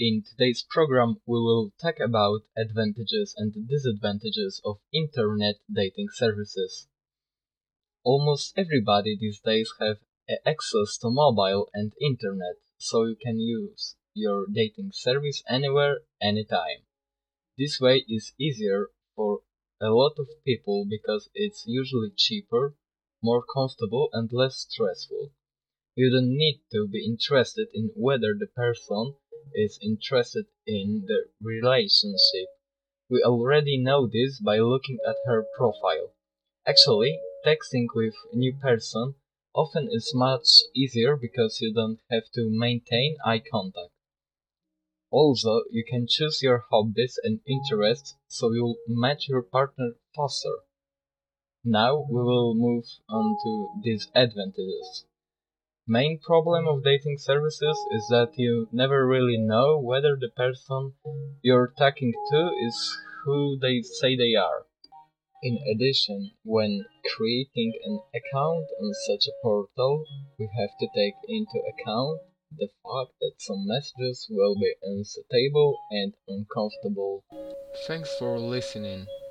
In today's program, we will talk about advantages and disadvantages of internet dating services. Almost everybody these days have access to mobile and internet, so you can use your dating service anywhere, anytime. This way is easier for a lot of people because it's usually cheaper, more comfortable, and less stressful. You don't need to be interested in whether the person is interested in the relationship. We already know this by looking at her profile. Actually, texting with a new person often is much easier because you don't have to maintain eye contact. Also, you can choose your hobbies and interests so you'll match your partner faster. Now we will move on to disadvantages. Main problem of dating services is that you never really know whether the person you're talking to is who they say they are. In addition, when creating an account on such a portal, we have to take into account the fact that some messages will be unsuitable and uncomfortable. Thanks for listening.